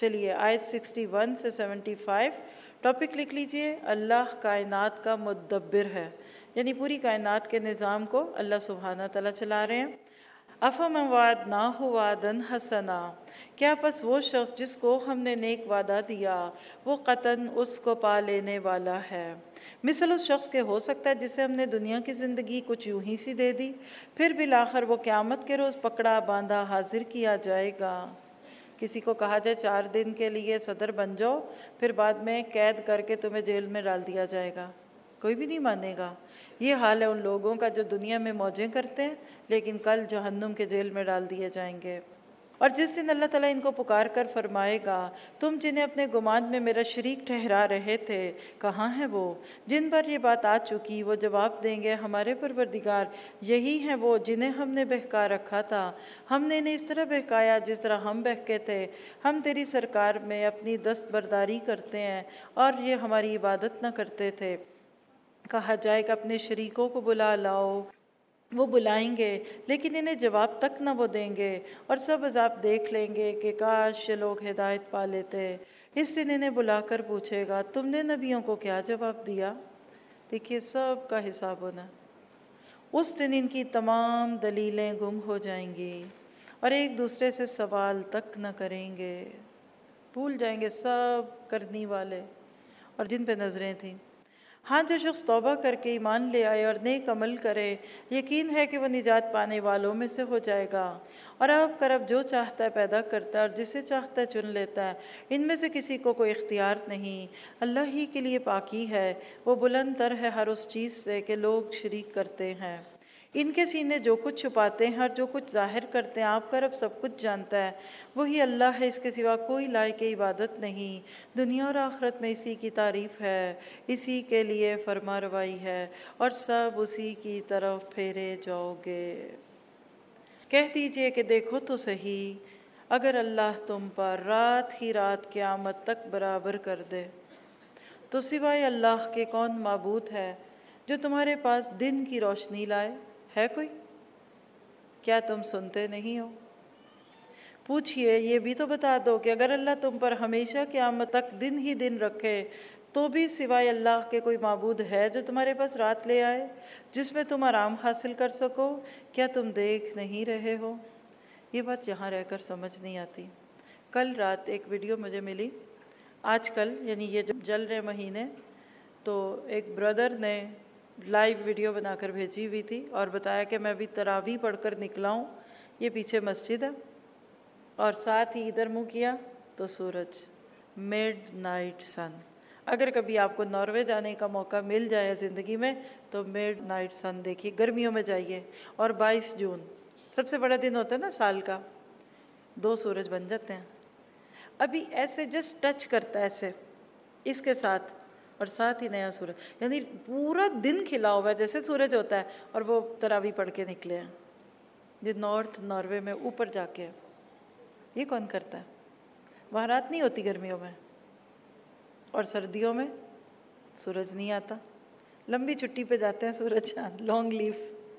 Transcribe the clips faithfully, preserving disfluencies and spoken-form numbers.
چلیے آیت sixty one سے سیونٹی فائیو ٹاپک لکھ لیجئے، اللہ کائنات کا مدبر ہے، یعنی پوری کائنات کے نظام کو اللہ سبحانہ تعالیٰ چلا رہے ہیں۔ افمن وعدناہ وعدا حسنا، کیا پس وہ شخص جس کو ہم نے نیک وعدہ دیا وہ قطعاً اس کو پا لینے والا ہے، مثل اس شخص کے ہو سکتا ہے جسے ہم نے دنیا کی زندگی کچھ یوں ہی سی دے دی، پھر بالآخر وہ قیامت کے روز پکڑا باندھا حاضر کیا جائے گا۔ کسی کو کہا جائے چار دن کے لیے صدر بن جاؤ، پھر بعد میں قید کر کے تمہیں جیل میں ڈال دیا جائے گا، کوئی بھی نہیں مانے گا۔ یہ حال ہے ان لوگوں کا جو دنیا میں موجیں کرتے ہیں لیکن کل جہنم کے جیل میں ڈال دیے جائیں گے۔ اور جس دن اللہ تعالیٰ ان کو پکار کر فرمائے گا، تم جنہیں اپنے گمان میں میرا شریک ٹھہرا رہے تھے کہاں ہیں وہ؟ جن پر یہ بات آ چکی وہ جواب دیں گے، ہمارے پروردگار یہی ہیں وہ جنہیں ہم نے بہکا رکھا تھا، ہم نے انہیں اس طرح بہکایا جس طرح ہم بہکے تھے، ہم تیری سرکار میں اپنی دستبرداری کرتے ہیں اور یہ ہماری عبادت نہ کرتے تھے۔ کہا جائے کہ اپنے شریکوں کو بلا لاؤ، وہ بلائیں گے لیکن انہیں جواب تک نہ وہ دیں گے، اور سب عذاب دیکھ لیں گے کہ کاش یہ لوگ ہدایت پا لیتے۔ اس دن انہیں بلا کر پوچھے گا، تم نے نبیوں کو کیا جواب دیا؟ دیکھیے سب کا حساب ہونا۔ اس دن ان کی تمام دلیلیں گم ہو جائیں گی اور ایک دوسرے سے سوال تک نہ کریں گے، بھول جائیں گے سب کرنی والے اور جن پہ نظریں تھیں۔ ہاں جو شخص توبہ کر کے ایمان لے آئے اور نیک عمل کرے، یقین ہے کہ وہ نجات پانے والوں میں سے ہو جائے گا۔ اور اب کرب جو چاہتا ہے پیدا کرتا ہے اور جسے چاہتا ہے چن لیتا ہے، ان میں سے کسی کو کوئی اختیار نہیں، اللہ ہی کے لیے پاکی ہے، وہ بلند تر ہے ہر اس چیز سے کہ لوگ شریک کرتے ہیں۔ ان کے سینے جو کچھ چھپاتے ہیں اور جو کچھ ظاہر کرتے ہیں، آپ کا رب سب کچھ جانتا ہے، وہی اللہ ہے، اس کے سوا کوئی لائق عبادت نہیں۔ دنیا اور آخرت میں اسی کی تعریف ہے، اسی کے لیے فرما روائی ہے اور سب اسی کی طرف پھیرے جاؤ گے۔ کہہ دیجئے کہ دیکھو تو صحیح، اگر اللہ تم پر رات ہی رات قیامت تک برابر کر دے تو سوائے اللہ کے کون معبود ہے جو تمہارے پاس دن کی روشنی لائے؟ ہے کوئی؟ کیا تم سنتے نہیں ہو؟ پوچھئے یہ بھی تو بتا دو کہ اگر اللہ تم پر ہمیشہ قیامت تک دن ہی دن رکھے تو بھی سوائے اللہ کے کوئی معبود ہے جو تمہارے پاس رات لے آئے جس میں تم آرام حاصل کر سکو؟ کیا تم دیکھ نہیں رہے ہو؟ یہ بات یہاں رہ کر سمجھ نہیں آتی۔ کل رات ایک ویڈیو مجھے ملی، آج کل یعنی یہ جب جل رہے مہینے، تو ایک بردر نے لائیو ویڈیو بنا کر بھیجی ہوئی تھی اور بتایا کہ میں ابھی تراویح پڑھ کر نکلا ہوں، یہ پیچھے مسجد ہے اور ساتھ ہی ادھر منہ کیا تو سورج، میڈ نائٹ سن۔ اگر کبھی آپ کو ناروے جانے کا موقع مل جائے زندگی میں تو میڈ نائٹ سن دیکھیے، گرمیوں میں جائیے۔ اور بائیس جون سب سے بڑا دن ہوتا ہے نا سال کا، دو سورج بن جاتے ہیں، ابھی ایسے جسٹ ٹچ کرتا ہے ایسے اس کے ساتھ، اور ساتھ ہی نیا سورج، یعنی پورا دن کھلا ہوا ہے جیسے سورج ہوتا ہے، اور وہ تراویح پڑھ کے نکلے ہیں۔ یہ نارتھ ناروے میں اوپر جا کے ہے۔ یہ کون کرتا ہے؟ وہاں رات نہیں ہوتی گرمیوں میں، اور سردیوں میں سورج نہیں آتا، لمبی چھٹی پہ جاتے ہیں سورج چاند، لانگ لیو۔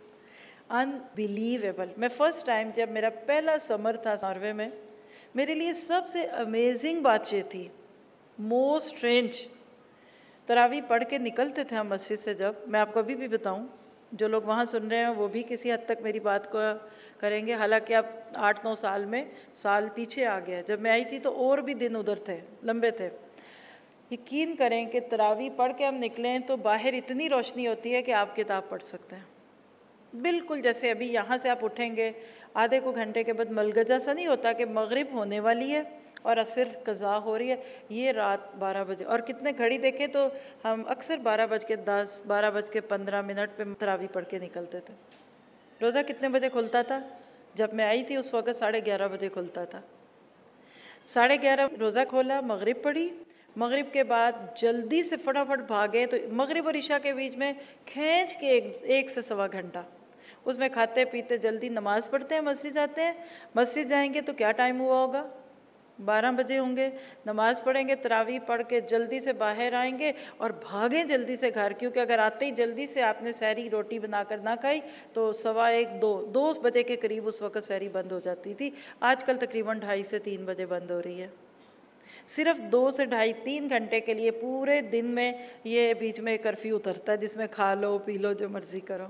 انبیلیویبل۔ میں فرسٹ ٹائم جب میرا پہلا سمر تھا ناروے میں، میرے لیے سب سے امیزنگ بات یہ تھی، موسٹ اسٹرینج، تراویح پڑھ کے نکلتے تھے ہم مسجد سے، جب میں آپ کو ابھی بھی بتاؤں، جو لوگ وہاں سن رہے ہیں وہ بھی کسی حد تک میری بات کو کریں گے، حالانکہ اب آٹھ نو سال میں سال پیچھے آ گیا، جب میں آئی تھی تو اور بھی دن ادھر تھے، لمبے تھے۔ یقین کریں کہ تراویح پڑھ کے ہم نکلیں تو باہر اتنی روشنی ہوتی ہے کہ آپ کتاب پڑھ سکتے ہیں، بالکل جیسے ابھی یہاں سے آپ اٹھیں گے آدھے کو گھنٹے کے بعد ملگجا سا نہیں ہوتا کہ مغرب ہونے والی ہے اور عصر قضا ہو رہی ہے، یہ رات بارہ بجے، اور کتنے گھڑی دیکھیں تو ہم اکثر بارہ بج کے دس بارہ بج کے پندرہ منٹ پہ تراویح پڑھ کے نکلتے تھے۔ روزہ کتنے بجے کھلتا تھا؟ جب میں آئی تھی اس وقت ساڑھے گیارہ بجے کھلتا تھا، ساڑھے گیارہ روزہ کھولا، مغرب پڑھی، مغرب کے بعد جلدی سے فٹافٹ بھاگے تو مغرب اور عشاء کے بیچ میں کھینچ کے ایک ایک سے سوا گھنٹہ اس میں کھاتے پیتے جلدی نماز پڑھتے ہیں، مسجد جاتے ہیں، مسجد جائیں گے تو کیا ٹائم ہوا ہوگا؟ بارہ بجے ہوں گے، نماز پڑھیں گے، تراویح پڑھ کے جلدی سے باہر آئیں گے اور بھاگیں جلدی سے گھر، کیونکہ اگر آتے ہی جلدی سے آپ نے سحری روٹی بنا کر نہ کھائی تو سوا ایک دو دو بجے کے قریب اس وقت سحری بند ہو جاتی تھی، آج کل تقریباً ڈھائی سے تین بجے بند ہو رہی ہے۔ صرف دو سے ڈھائی تین گھنٹے کے لیے پورے دن میں یہ بیچ میں کرفیو اترتا ہے جس میں کھا لو پی لو جو مرضی کرو.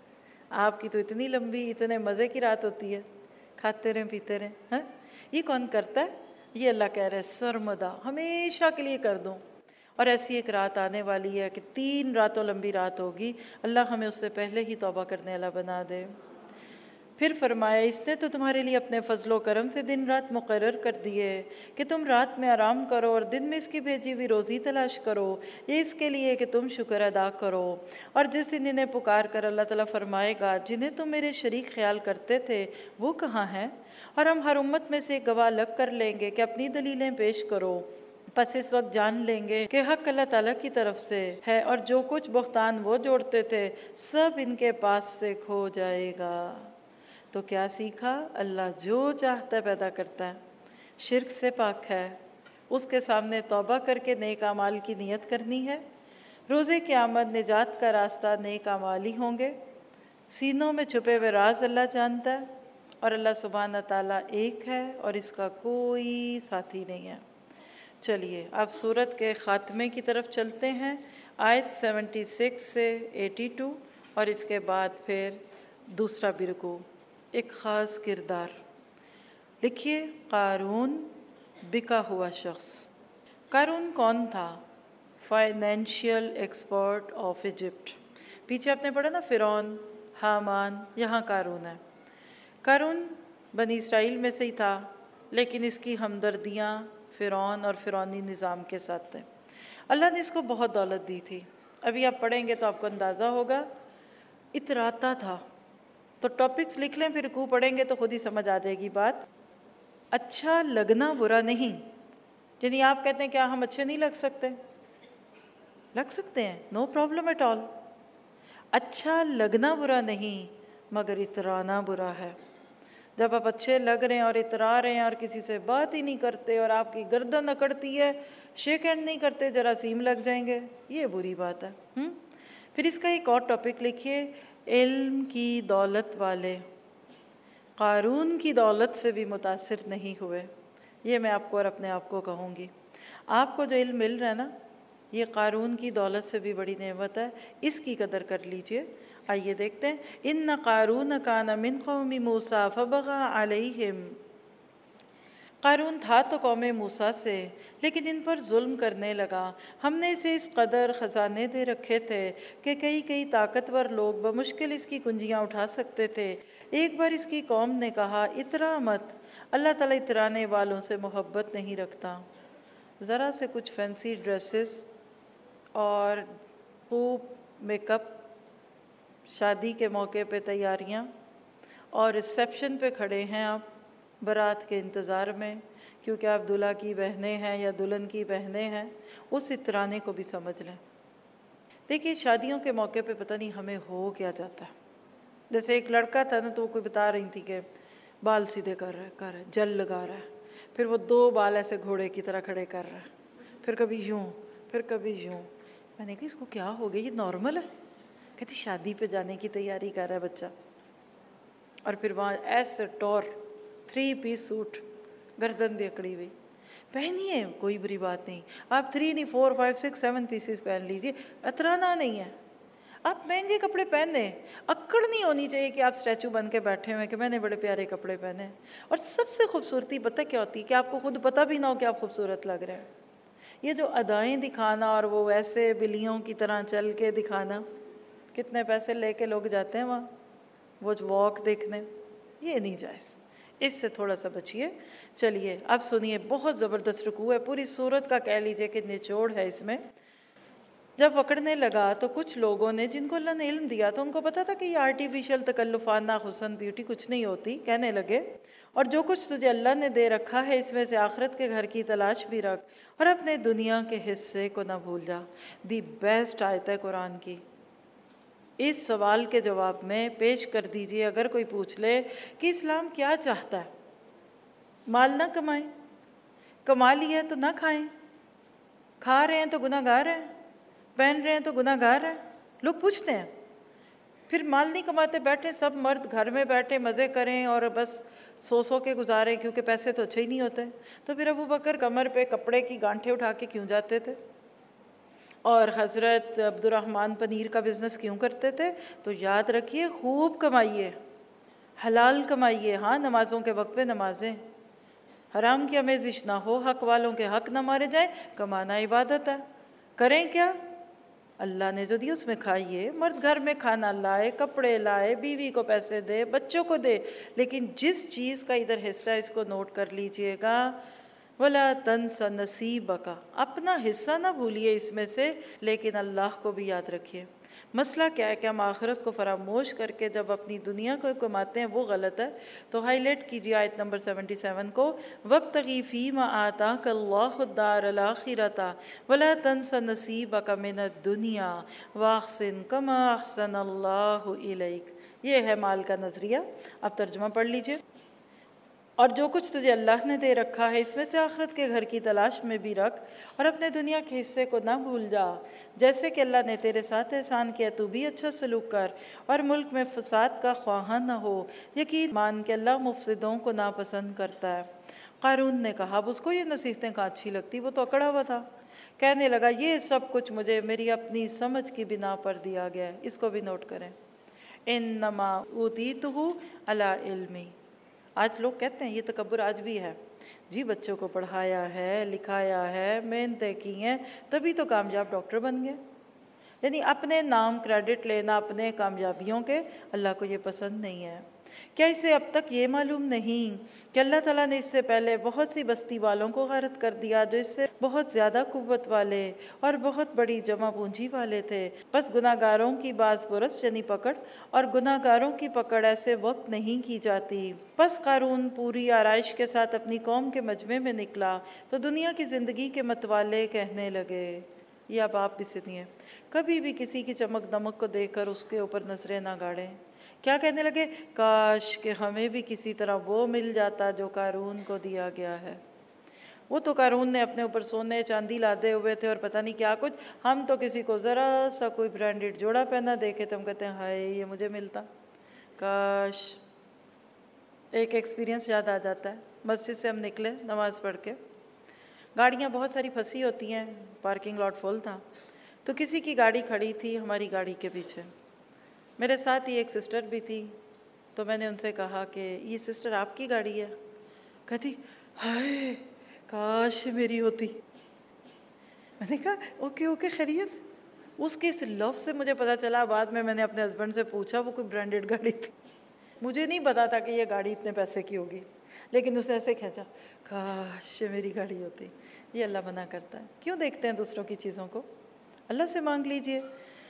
آپ کی تو اتنی لمبی اتنے مزے کی رات ہوتی ہے, کھاتے رہیں پیتے رہیں. ہاں یہ کون کرتا ہے؟ یہ اللہ کہہ رہے ہیں سرمدا ہمیشہ کے لیے کر دوں. اور ایسی ایک رات آنے والی ہے کہ تین راتوں لمبی رات ہوگی. اللہ ہمیں اس سے پہلے ہی توبہ کرنے والا بنا دے. پھر فرمایا اس نے تو تمہارے لیے اپنے فضل و کرم سے دن رات مقرر کر دیے کہ تم رات میں آرام کرو اور دن میں اس کی بھیجی ہوئی روزی تلاش کرو, یہ اس کے لیے کہ تم شکر ادا کرو. اور جس دن انہیں پکار کر اللہ تعالیٰ فرمائے گا جنہیں تم میرے شریک خیال کرتے تھے وہ کہاں ہیں, اور ہم ہر امت میں سے ایک گواہ الگ کر لیں گے کہ اپنی دلیلیں پیش کرو. پس اس وقت جان لیں گے کہ حق اللہ تعالیٰ کی طرف سے ہے, اور جو کچھ بہتان وہ جوڑتے تھے سب ان کے پاس سے کھو جائے گا. تو کیا سیکھا؟ اللہ جو چاہتا ہے پیدا کرتا ہے, شرک سے پاک ہے. اس کے سامنے توبہ کر کے نیک اعمال کی نیت کرنی ہے. روز قیامت نجات کا راستہ نیک اعمال ہی ہوں گے. سینوں میں چھپے ہوئے راز اللہ جانتا ہے, اور اللہ سبحانہ تعالیٰ ایک ہے اور اس کا کوئی ساتھی نہیں ہے. چلیے اب سورت کے خاتمے کی طرف چلتے ہیں. آیت سیونٹی سکس سے ایٹی ٹو, اور اس کے بعد پھر دوسرا بھی رکوع, ایک خاص کردار. لکھیے قارون بکا ہوا شخص. قارون کون تھا؟ Financial expert of Egypt. پیچھے آپ نے پڑھا نا فرعون, حامان, یہاں قارون ہے. قارون بنی اسرائیل میں سے ہی تھا, لیکن اس کی ہمدردیاں فرعون اور فرعونی نظام کے ساتھ تھے. اللہ نے اس کو بہت دولت دی تھی. ابھی آپ پڑھیں گے تو آپ کو اندازہ ہوگا. اتراتا تھا. تو ٹاپکس لکھ لیں, پھر رکوع پڑھیں گے تو خود ہی سمجھ آ جائے گی بات. اچھا لگنا برا نہیں. یعنی آپ کہتے ہیں کیا ہم اچھے نہیں لگ سکتے؟ لگ سکتے ہیں, نو پرابلم ایٹ آل. اچھا لگنا برا نہیں, مگر اترانا برا ہے. جب آپ اچھے لگ رہے ہیں اور اترا رہے ہیں اور کسی سے بات ہی نہیں کرتے اور آپ کی گردن اکڑتی ہے, شیک ہینڈ نہیں کرتے, جراثیم لگ جائیں گے, یہ بری بات ہے. ہم پھر اس کا ایک اور ٹاپک لکھیے, علم کی دولت والے. قارون کی دولت سے بھی متاثر نہیں ہوئے. یہ میں آپ کو اور اپنے آپ کو کہوں گی. آپ کو جو علم مل رہا ہے نا, یہ قارون کی دولت سے بھی بڑی نعمت ہے, اس کی قدر کر لیجئے. آئیے دیکھتے ہیں. ان قارون کان من قوم موسیٰ فبغى علیہم. قارون تھا تو قوم موسیٰ سے, لیکن ان پر ظلم کرنے لگا. ہم نے اسے اس قدر خزانے دے رکھے تھے کہ کئی کئی طاقتور لوگ بمشکل اس کی کنجیاں اٹھا سکتے تھے. ایک بار اس کی قوم نے کہا اترا مت, اللہ تعالیٰ اترانے والوں سے محبت نہیں رکھتا. ذرا سے کچھ فینسی ڈریسز اور خوب میک اپ, شادی کے موقع پہ تیاریاں, اور ریسیپشن پہ کھڑے ہیں آپ بارات کے انتظار میں, کیونکہ آپ دلہا کی بہنیں ہیں یا دلہن کی بہنیں ہیں. اس اترانے کو بھی سمجھ لیں. دیکھیے شادیوں کے موقع پہ پتہ نہیں ہمیں ہو کیا جاتا ہے. جیسے ایک لڑکا تھا نا, تو وہ کوئی بتا رہی تھی کہ بال سیدھے کر رہا ہے کر رہا ہے جل لگا رہا ہے, پھر وہ دو بال ایسے گھوڑے کی طرح کھڑے کر رہا ہے, پھر کبھی یوں پھر کبھی یوں. میں نے کہا اس کو کیا ہو گیا, یہ نارمل ہے؟ کہتی شادی پہ جانے کی تیاری کر رہا ہے بچہ. اور پھر وہاں ایسے ٹور تھری پیس سوٹ, گردن بھی اکڑی ہوئی. پہنیے, کوئی بری بات نہیں. آپ تھری نہیں four five six seven pieces پہن لیجیے, اترانا نہیں ہے. آپ مہنگے کپڑے پہنے, اکڑ نہیں ہونی چاہیے کہ آپ اسٹیچو بن کے بیٹھے ہوئے کہ میں نے بڑے پیارے کپڑے پہنے. اور سب سے خوبصورتی پتہ کیا ہوتی ہے کہ آپ کو خود پتہ بھی نہ ہو کہ آپ خوبصورت لگ رہے ہیں. یہ جو ادائیں دکھانا اور وہ ویسے بلیوں کی طرح چل کے دکھانا, کتنے پیسے لے کے لوگ جاتے ہیں وہاں وہ واک دیکھنے, یہ نہیں جائز. اس سے تھوڑا سا بچیے. چلیے اب سنیے, بہت زبردست رکوع ہے. پوری سورت کا کہہ لیجئے کہ نچوڑ ہے اس میں. جب پکڑنے لگا تو کچھ لوگوں نے, جن کو اللہ نے علم دیا تو ان کو پتا تھا کہ یہ آرٹیفیشل تکلفانہ حسن بیوٹی کچھ نہیں ہوتی, کہنے لگے اور جو کچھ تجھے اللہ نے دے رکھا ہے اس میں سے آخرت کے گھر کی تلاش بھی رکھ اور اپنے دنیا کے حصے کو نہ بھول جا. دی بیسٹ آیت ہے قرآن کی. اس سوال کے جواب میں پیش کر دیجئے, اگر کوئی پوچھ لے کہ اسلام کیا چاہتا ہے, مال نہ کمائیں, کما لیا تو نہ کھائیں, کھا رہے ہیں تو گناہ گار ہیں, پہن رہے ہیں تو گناہ گار ہیں. لوگ پوچھتے ہیں پھر مال نہیں کماتے بیٹھے سب مرد گھر میں بیٹھے مزے کریں اور بس سو سو کے گزاریں، کیونکہ پیسے تو اچھے ہی نہیں ہوتے، تو پھر ابو بکر کمر پہ کپڑے کی گانٹھیں اٹھا کے کیوں جاتے تھے؟ اور حضرت عبد الرحمن پنیر کا بزنس کیوں کرتے تھے؟ تو یاد رکھیے خوب کمائیے، حلال کمائیے، ہاں نمازوں کے وقت پہ نمازیں، حرام کی آمیزش نہ ہو، حق والوں کے حق نہ مارے جائیں، کمانا عبادت ہے۔ کریں کیا؟ اللہ نے جو دی اس میں کھائیے، مرد گھر میں کھانا لائے، کپڑے لائے، بیوی کو پیسے دے، بچوں کو دے، لیکن جس چیز کا ادھر حصہ ہے اس کو نوٹ کر لیجئے گا، وَلَا تَنْسَ نَصِيبَكَ، اپنا حصہ نہ بھولیے اس میں سے، لیکن اللہ کو بھی یاد رکھیے۔ مسئلہ کیا ہے کہ ہم آخرت کو فراموش کر کے جب اپنی دنیا کو کماتے ہیں، وہ غلط ہے۔ تو ہائی لائٹ کیجیے آیت نمبر سیونٹی سیون کو، وَابْتَغِ فِي مَا آتَاكَ اللَّهُ الدَّارَ الْآخِرَةَ وَلَا تَنْسَ نَصِيبَكَ مِنَ الدُّنْيَا وَأَحْسِنْ كَمَا أَحْسَنَ اللَّهُ إِلَيْكَ۔ یہ ہے مال کا نظریہ۔ اب ترجمہ پڑھ لیجئے۔ اور جو کچھ تجھے اللہ نے دے رکھا ہے اس میں سے آخرت کے گھر کی تلاش میں بھی رکھ، اور اپنے دنیا کے حصے کو نہ بھول جا، جیسے کہ اللہ نے تیرے ساتھ احسان کیا تو بھی اچھا سلوک کر، اور ملک میں فساد کا خواہاں نہ ہو، یقین مان کہ اللہ مفسدوں کو ناپسند کرتا ہے۔ قارون نے کہا، اب اس کو یہ نصیحتیں کہاں اچھی لگتی، وہ تو اکڑا ہوا تھا، کہنے لگا یہ سب کچھ مجھے میری اپنی سمجھ کی بنا پر دیا گیا ہے۔ اس کو بھی نوٹ کریں، انما اوتیتہ علی علم۔ آج لوگ کہتے ہیں، یہ تکبر آج بھی ہے، جی بچوں کو پڑھایا ہے، لکھایا ہے، محنتیں کی ہیں، تبھی تو کامیاب ڈاکٹر بن گئے۔ یعنی اپنے نام کریڈٹ لینا اپنے کامیابیوں کے، اللہ کو یہ پسند نہیں ہے۔ کیا اسے اب تک یہ معلوم نہیں کہ اللہ تعالیٰ نے اس سے پہلے بہت سی بستی والوں کو غارت کر دیا جو اس سے بہت زیادہ قوت والے اور بہت بڑی جمع پونجی والے تھے؟ بس گناہ گاروں کی باز پرس یعنی پکڑ، اور گناہ گاروں کی پکڑ ایسے وقت نہیں کی جاتی۔ بس قارون پوری آرائش کے ساتھ اپنی قوم کے مجمع میں نکلا تو دنیا کی زندگی کے متوالے کہنے لگے، یہ اب آپ بھی سنیے، کبھی بھی کسی کی چمک دمک کو دیکھ کر اس کے اوپر نظریں نہ گاڑیں۔ کیا کہنے لگے؟ کاش کہ ہمیں بھی کسی طرح وہ مل جاتا جو قارون کو دیا گیا ہے۔ وہ تو قارون نے اپنے اوپر سونے چاندی لادے ہوئے تھے اور پتہ نہیں کیا کچھ، ہم تو کسی کو ذرا سا کوئی برانڈڈ جوڑا پہنا دیکھے تو ہم کہتے ہیں ہائے یہ مجھے ملتا، کاش۔ ایک ایکسپیرینس یاد آ جاتا ہے، مسجد سے ہم نکلے نماز پڑھ کے، گاڑیاں بہت ساری پھنسی ہوتی ہیں، پارکنگ لاٹ فل تھا، تو کسی کی گاڑی کھڑی تھی ہماری گاڑی کے پیچھے، میرے ساتھ ہی ایک سسٹر بھی تھی، تو میں نے ان سے کہا کہ یہ سسٹر آپ کی گاڑی ہے؟ کہتی ہائے کاش میری ہوتی۔ میں نے کہا اوکے اوکے خیریت؟ اس کے اس لفظ سے مجھے پتا چلا، بعد میں میں نے اپنے ہسبینڈ سے پوچھا، وہ کوئی برانڈڈ گاڑی تھی، مجھے نہیں پتا تھا کہ یہ گاڑی اتنے پیسے کی ہوگی، لیکن اس نے ایسے کھینچا، کاش میری گاڑی ہوتی۔ یہ اللہ منع کرتا ہے، کیوں دیکھتے ہیں دوسروں کی چیزوں کو؟ اللہ سے مانگ لیجئے۔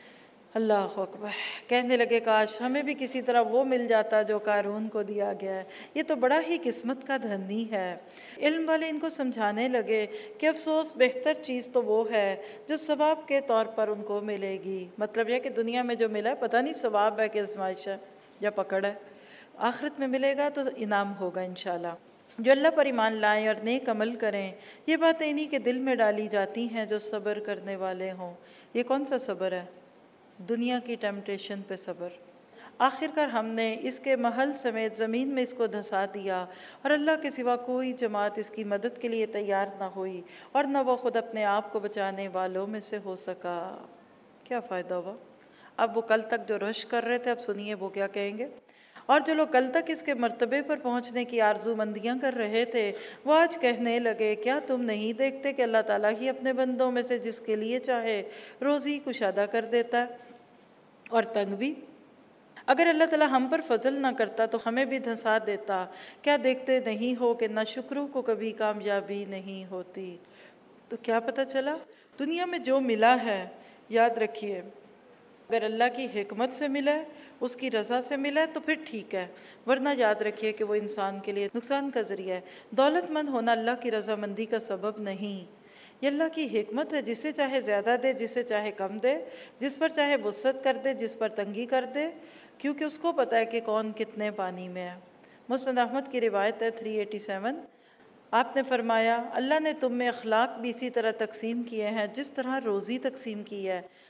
اللہ اکبر، کہنے لگے کاش ہمیں بھی کسی طرح وہ مل جاتا جو قارون کو دیا گیا ہے، یہ تو بڑا ہی قسمت کا دھنی ہے۔ علم والے ان کو سمجھانے لگے کہ افسوس بہتر چیز تو وہ ہے جو ثواب کے طور پر ان کو ملے گی۔ مطلب یہ کہ دنیا میں جو ملا ہے پتہ نہیں ثواب ہے کہ آزمائش ہے یا پکڑ ہے، آخرت میں ملے گا تو انعام ہوگا انشاءاللہ۔ جو اللہ پر ایمان لائیں اور نیک عمل کریں، یہ باتیں انہی کے دل میں ڈالی جاتی ہیں جو صبر کرنے والے ہوں۔ یہ کون سا صبر ہے؟ دنیا کی ٹیمپٹیشن پہ صبر۔ آخر کار ہم نے اس کے محل سمیت زمین میں اس کو دھسا دیا، اور اللہ کے سوا کوئی جماعت اس کی مدد کے لیے تیار نہ ہوئی، اور نہ وہ خود اپنے آپ کو بچانے والوں میں سے ہو سکا۔ کیا فائدہ ہوا؟ اب وہ کل تک جو رش کر رہے تھے، اب سنیے وہ کیا کہیں گے۔ اور جو لوگ کل تک اس کے مرتبے پر پہنچنے کی آرزو مندیاں کر رہے تھے، وہ آج کہنے لگے کیا تم نہیں دیکھتے کہ اللہ تعالیٰ ہی اپنے بندوں میں سے جس کے لیے چاہے روزی کشادہ کر دیتا ہے اور تنگ بھی؟ اگر اللہ تعالیٰ ہم پر فضل نہ کرتا تو ہمیں بھی دھسا دیتا۔ کیا دیکھتے نہیں ہو کہ نہ شکروں کو کبھی کامیابی نہیں ہوتی؟ تو کیا پتہ چلا؟ دنیا میں جو ملا ہے، یاد رکھیے اگر اللہ کی حکمت سے ملا ہے، اس کی رضا سے ملا ہے تو پھر ٹھیک ہے، ورنہ یاد رکھیے کہ وہ انسان کے لیے نقصان کا ذریعہ ہے۔ دولت مند ہونا اللہ کی رضامندی کا سبب نہیں، یہ اللہ کی حکمت ہے، جسے چاہے زیادہ دے، جسے چاہے کم دے، جس پر چاہے وسعت کر دے، جس پر تنگی کر دے، کیونکہ اس کو پتہ ہے کہ کون کتنے پانی میں ہے۔ مسند احمد کی روایت ہے تین سو ساٹھ، آپ نے فرمایا اللہ نے تم میں اخلاق بھی اسی طرح تقسیم کیے ہیں جس طرح روزی تقسیم کی ہے،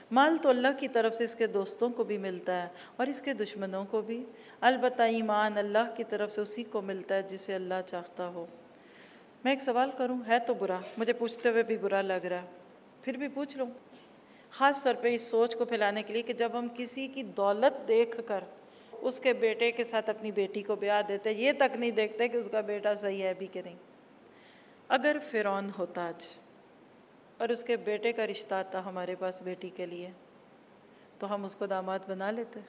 مال تو اللہ کی طرف سے اس کے دوستوں کو بھی ملتا ہے اور اس کے دشمنوں کو بھی، البتہ ایمان اللہ کی طرف سے اسی کو ملتا ہے جسے اللہ چاہتا ہو۔ میں ایک سوال کروں، ہے تو برا، مجھے پوچھتے ہوئے بھی برا لگ رہا ہے، پھر بھی پوچھ لوں، خاص طور پہ اس سوچ کو پھیلانے کے لیے کہ جب ہم کسی کی دولت دیکھ کر اس کے بیٹے کے ساتھ اپنی بیٹی کو بیاہ دیتے، یہ تک نہیں دیکھتے کہ اس کا بیٹا صحیح ہے بھی کہ نہیں۔ اگر فرعون ہوتا آج اور اس کے بیٹے کا رشتہ آتا ہمارے پاس بیٹی کے لیے، تو ہم اس کو داماد بنا لیتے۔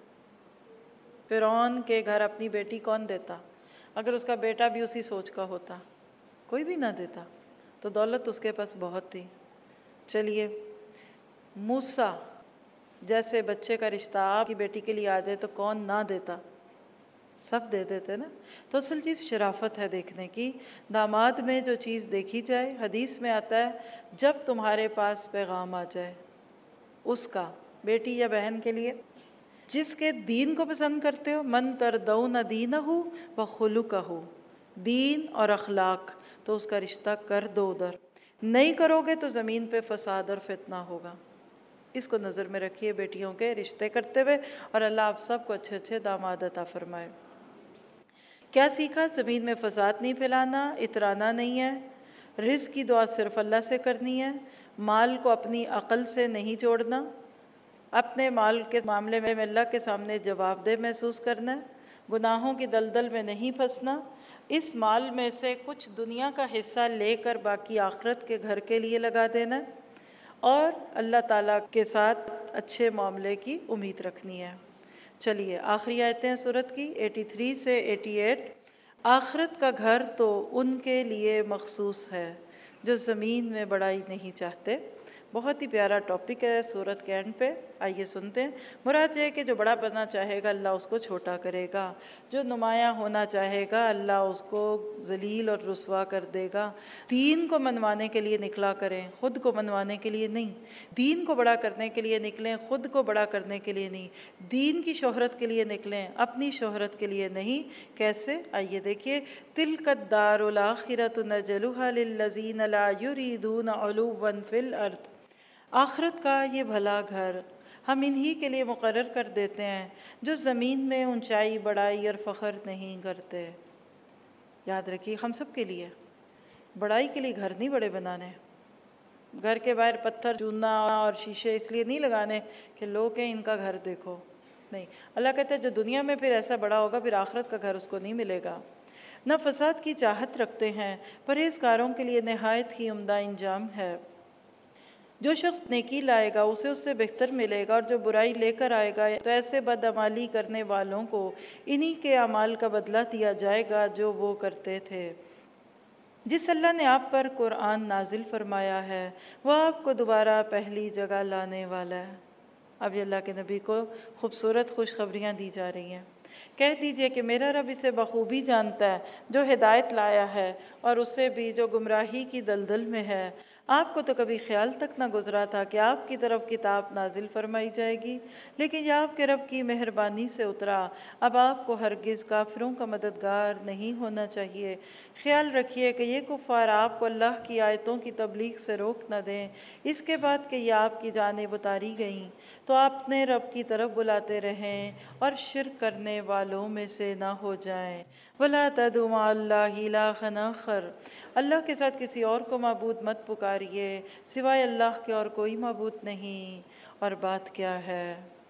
فرعون کے گھر اپنی بیٹی کون دیتا؟ اگر اس کا بیٹا بھی اسی سوچ کا ہوتا، کوئی بھی نہ دیتا، تو دولت اس کے پاس بہت تھی۔ چلیے، موسیٰ جیسے بچے کا رشتہ آپ کی بیٹی کے لیے آ جائے تو کون نہ دیتا؟ سب دے دیتے نا۔ تو اصل چیز شرافت ہے دیکھنے کی، داماد میں جو چیز دیکھی جائے، حدیث میں آتا ہے جب تمہارے پاس پیغام آ جائے اس کا، بیٹی یا بہن کے لیے، جس کے دین کو پسند کرتے ہو، من تردون دینہ و خلقہ، دین اور اخلاق، تو اس کا رشتہ کر دو ادھر، نہیں کرو گے تو زمین پہ فساد اور فتنہ ہوگا۔ اس کو نظر میں رکھیے بیٹیوں کے رشتے کرتے ہوئے، اور اللہ آپ سب کو اچھے اچھے داماد عطا فرمائے۔ کیا سیکھا؟ زمین میں فساد نہیں پھیلانا، اترانا نہیں ہے، رزق کی دعا صرف اللہ سے کرنی ہے، مال کو اپنی عقل سے نہیں جوڑنا، اپنے مال کے معاملے میں اللہ کے سامنے جواب دہ محسوس کرنا ہے، گناہوں کی دلدل میں نہیں پھنسنا، اس مال میں سے کچھ دنیا کا حصہ لے کر باقی آخرت کے گھر کے لیے لگا دینا ہے، اور اللہ تعالیٰ کے ساتھ اچھے معاملے کی امید رکھنی ہے۔ چلیے آخری آیتیں سورت کی اٹھاسی سے اٹھاسی۔ آخرت کا گھر تو ان کے لیے مخصوص ہے جو زمین میں بڑائی نہیں چاہتے۔ بہت ہی پیارا ٹاپک ہے سورت کے اینڈ پہ، آئیے سنتے ہیں۔ مراد یہ ہے کہ جو بڑا بننا چاہے گا اللہ اس کو چھوٹا کرے گا، جو نمایاں ہونا چاہے گا اللہ اس کو ذلیل اور رسوا کر دے گا۔ دین کو منوانے کے لیے نکلا کریں، خود کو منوانے کے لیے نہیں۔ دین کو بڑا کرنے کے لیے نکلیں، خود کو بڑا کرنے کے لیے نہیں۔ دین کی شہرت کے لیے نکلیں، اپنی شہرت کے لیے نہیں۔ کیسے؟ آئیے دیکھیے، تِلْكَ الدَّارُ الْآخِرَةُ نَجْعَلُهَا لِلَّذِينَ لَا يُرِيدُونَ عُلُوًّا فِي الْأَرْضِ۔ آخرت کا یہ بھلا گھر ہم انہی کے لیے مقرر کر دیتے ہیں جو زمین میں اونچائی، بڑائی اور فخر نہیں کرتے۔ یاد رکھیے، ہم سب کے لیے بڑائی کے لیے گھر نہیں بڑے بنانے، گھر کے باہر پتھر چوننا اور شیشے اس لیے نہیں لگانے کہ لوگ ہیں ان کا گھر دیکھو، نہیں۔ اللہ کہتا ہے جو دنیا میں پھر ایسا بڑا ہوگا پھر آخرت کا گھر اس کو نہیں ملے گا۔ نہ فساد کی چاہت رکھتے ہیں، پرہیزگاروں کے لیے نہایت ہی عمدہ انجام ہے۔ جو شخص نیکی لائے گا اسے اس سے بہتر ملے گا، اور جو برائی لے کر آئے گا تو ایسے بدعمالی کرنے والوں کو انہی کے اعمال کا بدلہ دیا جائے گا جو وہ کرتے تھے۔ جس اللہ نے آپ پر قرآن نازل فرمایا ہے وہ آپ کو دوبارہ پہلی جگہ لانے والا ہے۔ اب یہ اللہ کے نبی کو خوبصورت خوشخبریاں دی جا رہی ہیں۔ کہہ دیجئے کہ میرا رب اسے بخوبی جانتا ہے جو ہدایت لایا ہے، اور اسے بھی جو گمراہی کی دلدل میں ہے۔ آپ کو تو کبھی خیال تک نہ گزرا تھا کہ آپ کی طرف کتاب نازل فرمائی جائے گی، لیکن یہ آپ کے رب کی مہربانی سے اترا۔ اب آپ کو ہرگز کافروں کا مددگار نہیں ہونا چاہیے۔ خیال رکھیے کہ یہ کفار آپ کو اللہ کی آیتوں کی تبلیغ سے روک نہ دیں، اس کے بعد کہ یہ آپ کی جانب اتاری گئیں، تو آپ اپنے رب کی طرف بلاتے رہیں اور شرک کرنے والوں میں سے نہ ہو جائیں۔ وَلَا تَدْعُ مَعَ اللَّهِ إِلَٰهًا آخَرَ۔ اللہ کے ساتھ کسی اور کو معبود مت پکاریے، سوائے اللہ کے اور کوئی معبود نہیں۔ اور بات کیا ہے؟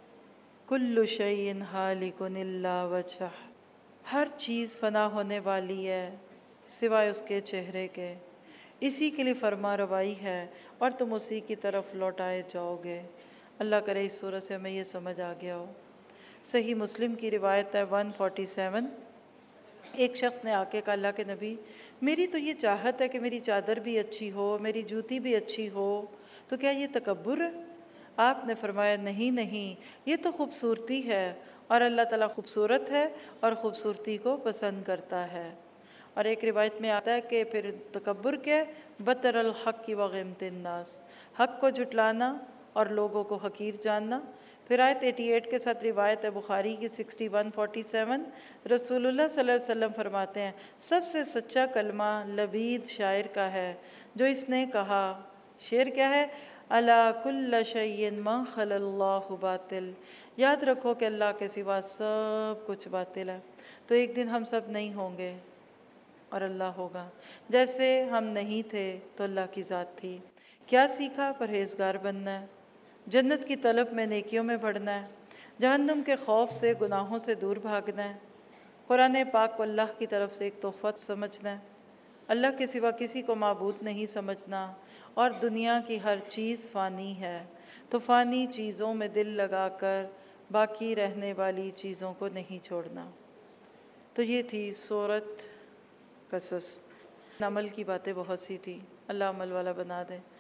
کل شیء ہالک الا وجہہ، ہر چیز فنا ہونے والی ہے سوائے اس کے چہرے کے، اسی کے لیے فرما روائی ہے اور تم اسی کی طرف لوٹائے جاؤ گے۔ اللہ کرے اس سورہ سے ہمیں یہ سمجھ آ گیا ہو۔ صحیح مسلم کی روایت ہے ون فورٹی سیون، ایک شخص نے آ کے کہا اللہ کے نبی میری تو یہ چاہت ہے کہ میری چادر بھی اچھی ہو، میری جوتی بھی اچھی ہو، تو کیا یہ تکبر ہے؟ آپ نے فرمایا نہیں نہیں، یہ تو خوبصورتی ہے، اور اللہ تعالیٰ خوبصورت ہے اور خوبصورتی کو پسند کرتا ہے۔ اور ایک روایت میں آتا ہے کہ پھر تکبر کیا؟ بطر الحق و غمت الناس، حق کو جھٹلانا اور لوگوں کو حقیر جاننا۔ پھر آیت اٹھاسی کے ساتھ روایت ہے بخاری کی سکسٹی ون فورٹی سیون، رسول اللہ صلی اللہ علیہ وسلم فرماتے ہیں سب سے سچا کلمہ لبید شاعر کا ہے جو اس نے کہا، شعر کیا ہے؟ अला कुल्ल शय्इन मा खलल्लाहु बातिल। याद रखो कि अल्लाह के सिवा सब कुछ बातिल है। तो एक दिन हम सब नहीं होंगे और अल्लाह होगा। जैसे हम नहीं थे तो अल्लाह की ज़ात थी। क्या सीखा? परहेज़गार बनना है, जन्नत की तलब में नेकियों में बढ़ना है, जहन्नुम के खौफ से गुनाहों से दूर भागना है, कुरान पाक को अल्लाह की तरफ से एक तोहफ़ा समझना है, अल्लाह के सिवा किसी को माबूद नहीं समझना, और दुनिया की हर चीज़ फ़ानी है तो फ़ानी चीज़ों में दिल लगाकर बाकी रहने वाली चीज़ों को नहीं छोड़ना। तो ये थी सूरत कसस। अमल की बातें बहुत सी थी, अल्लाह अमल वाला बना दे।